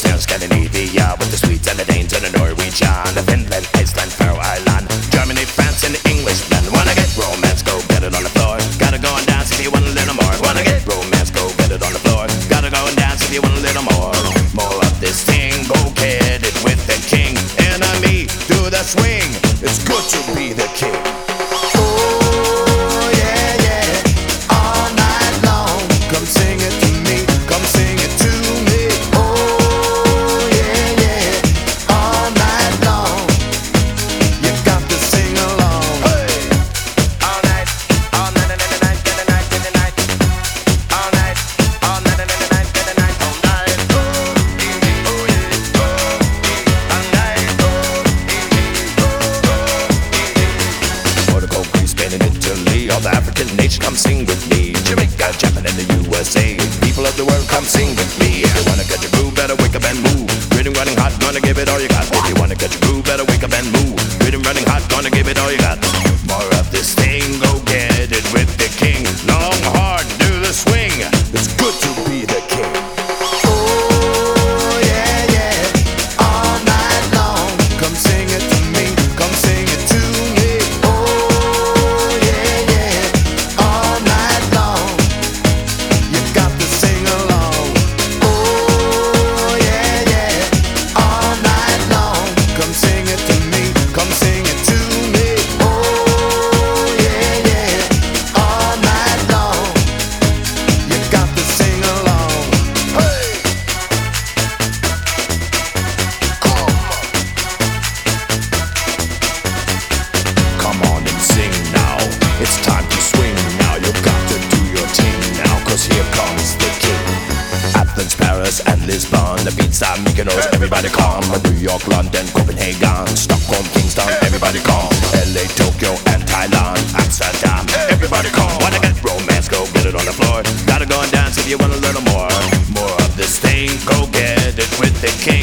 Eastern Scandinavia, with the Swedes and the Danes and the Norwegian, the Finland, Iceland, Faroe Island, Germany, France, and the Englishmen. Wanna get romance, go get it on the floor. Gotta go and dance if you want a little more. Wanna get romance, go get it on the floor. Gotta go and dance if you want a little more. More of this thing, go get it with the king. Enemy, do the swing. It's good to be the king. Of the African nation, come sing with me. Jamaica, Japan, and the USA. People of the world, come sing with me. If you wanna get your groove, better wake up and move. Rhythm running hot, gonna give it all you got. If you wanna get your groove, better wake up and move. Rhythm running hot, gonna give it all you got. More of this thing, go get it with the king. Long, hard, do the swing. It's good to be the king. It's time to swing now, you got to do your thing now, cause here comes the king. Athens, Paris, and Lisbon, the beats are Mykonos, everybody come. New York, London, Copenhagen, Stockholm, Kingston, everybody come. LA, Tokyo, and Thailand, Amsterdam, everybody come. Wanna get romance, go get it on the floor. Gotta go and dance if you want a little more. More of this thing, go get it with the king.